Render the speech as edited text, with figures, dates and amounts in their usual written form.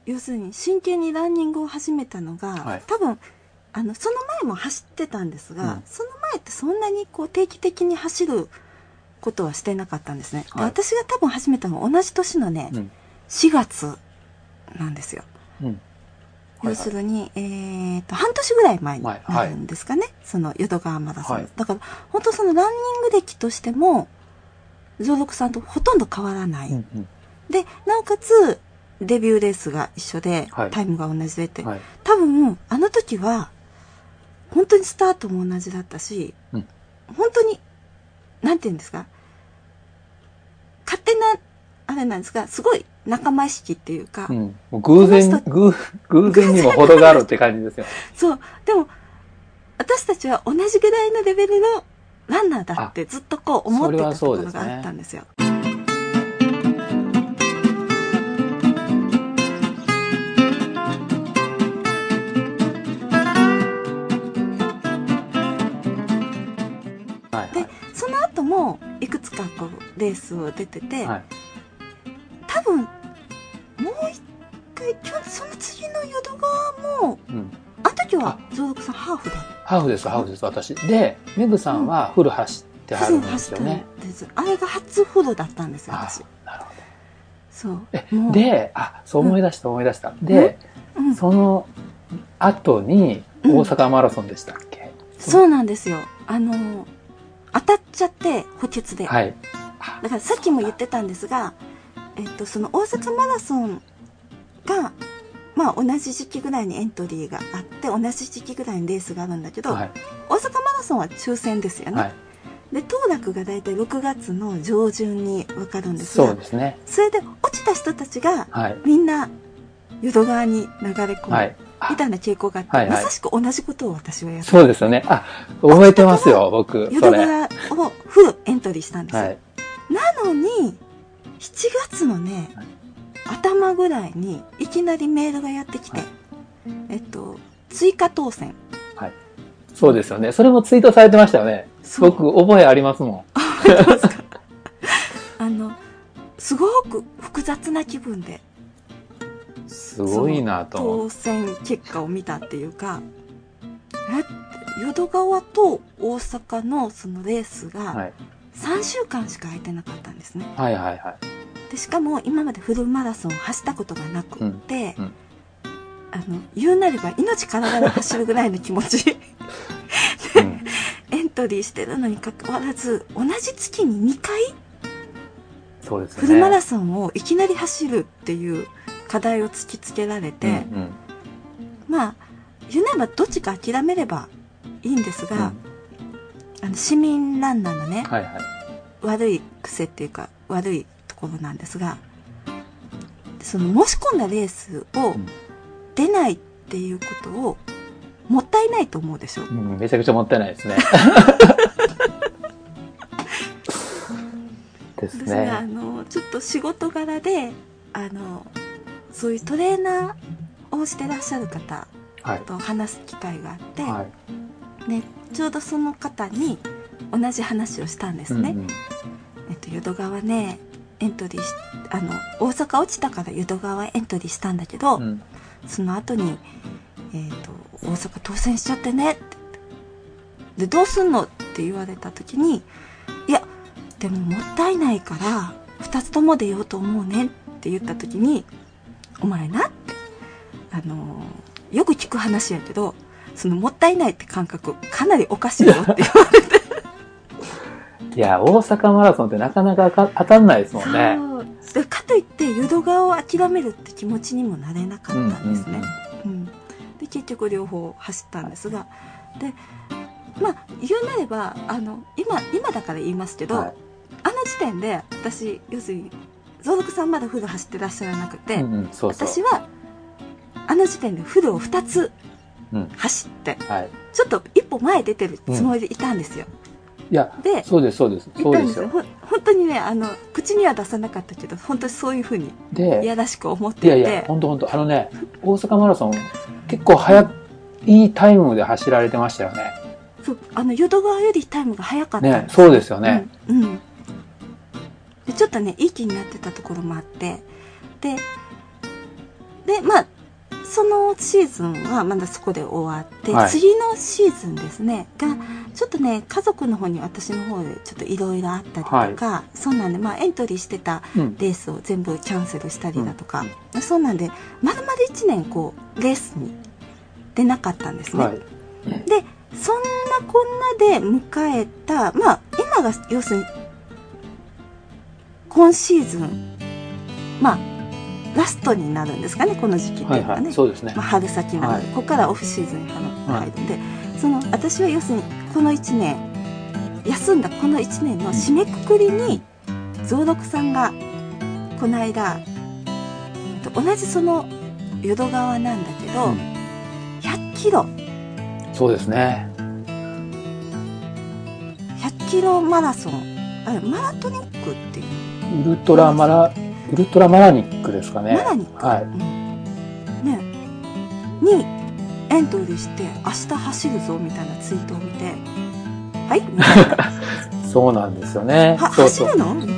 要するに真剣にランニングを始めたのが、 はい、 多分その前も走ってたんですが、 うん、 その前ってそんなにこう定期的に走ることはしてなかったんですね。 はい、 で私が多分始めたのは同じ年のね、 うん、 4月なんですよ。 うん、 要するに、半年ぐらい前になるんですかね、 はい、 その淀川マラソン、 はい、 だから本当そのランニング歴としても蔵六さんとほとんど変わらない、 うんうん、 でなおかつデビューレースが一緒で、 はい、 タイムが同じでって、 はい、 多分あの時は本当にスタートも同じだったし、 うん、 本当になんていうんですか、勝手なあれなんですが、すごい仲間意識っていうか、 うん、もう偶然にも程があるって感じですよ。 そうでも私たちは同じぐらいのレベルのランナーだってずっとこう思ってたところがあったんですよ。でその後もいくつかこうレースを出てて、はい、多分もう一回その次の淀川も、うん、あの時は蔵六さんハーフだった。 ハーフです私で、メグさんはフル走ってはるんですよね、 あれが初フルだったんですよ、私。 なるほど。 そうで、そう思い出した、で、うん、その後に大阪マラソンでしたっけ、 うん、そうなんですよ。当たっちゃって補欠で、 はい、 だからさっきも言ってたんですが、その大阪マラソンがまあ同じ時期ぐらいにエントリーがあって同じ時期ぐらいにレースがあるんだけど、はい、大阪マラソンは抽選ですよね、はい、で当落がだいたい6月の上旬に分かるんですが、 そうですね、 それで落ちた人たちがみんな淀川に流れ込む、はい、みたいな傾向があって、はいはい、まさしく同じことを私はやって、 そうですよね、覚えてますよ僕。 淀川をフルエントリーしたんですよ、はい、なのに7月のね、はい、頭ぐらいにいきなりメールがやってきて、はい、追加当選、 はい、そうですよね。それもツイートされてましたよね。僕覚えありますもん。 覚えてますか？すごく複雑な気分で、 すごいなと思当選結果を見たっていうか、淀川と大阪のそのレースが3週間しか空いてなかったんですね。 はいはいはい。 でしかも今までフルマラソンを走ったことがなくって、うんうん、言うなれば命からがら走るぐらいの気持ちで、うん、エントリーしてるのにかかわらず同じ月に2回そうですね、 フルマラソンをいきなり走るっていう課題を突きつけられて、うんうん、まあ言うなればどっちか諦めればいいんですが、うん、市民ランナーのね、はいはい、悪い癖っていうか悪いところなんですが、その申し込んだレースを出ないっていうことをもったいないと思うでしょ、 うん、めちゃくちゃもったいないですねですね。 私がちょっと仕事柄でそういうトレーナーをしてらっしゃる方と話す機会があって、はい、でちょうどその方に同じ話をしたんですね、うんうん、淀川ねエントリー大阪落ちたから淀川エントリーしたんだけど、うん、その後に、大阪当選しちゃってねってでどうすんのって言われた時に、いやでももったいないから2つとも出ようと思うねって言った時に、お前なってよく聞く話やけどそのもったいないって感覚かなりおかしいよって言われていや大阪マラソンってなかなか当たんないですもんね。 そうかといって淀川を諦めるって気持ちにもなれなかったんですね、うんうんうん、で結局両方走ったんですが、でまあ言うなれば今だから言いますけど、はい、時点で私要するに蔵六さんまだフル走ってらっしゃらなくて、うんうん、そうそう私は時点でフルを2つ走って、うんはい、ちょっと一歩前出てるつもりでいたんですよ、 いやでそうですそうですそうですよ。 本当にね口には出さなかったけど本当にそういうふうにいやらしく思っていて、 いや本当大阪マラソン結構いいタイムで走られてましたよね。 そう淀川よりタイムが速かったんです、 ね、そうですよね、 うんうん、でちょっとねいい気になってたところもあって、ででまあそのシーズンはまだそこで終わって、 はい、 次のシーズンですねがちょっとね家族の方に私の方でちょっといろいろあったりとか、はい、そうなんで、まあ、エントリーしてたレースを全部キャンセルしたりだとか、そうなんでまるまる1年こうレースに出なかったんですね、はい、でそんなこんなで迎えたまあ今が要するに今シーズンまあラストになるんですかね、この時期っていうのはね、はいはい、 そうですね、 まあ、春先なので、はい、ここからオフシーズンに入るんで、はい、その私は要するにこの1年休んだこの1年の締めくくりに増六さんがこの間同じその淀川なんだけど、100キロそうですね 100キロマラソンマラトニックっていうウルトラマラニックですかね。 マラニック、 はいね、にエントリーして明日走るぞみたいなツイートを見てはいみたいなそうなんですよね。 走るのみ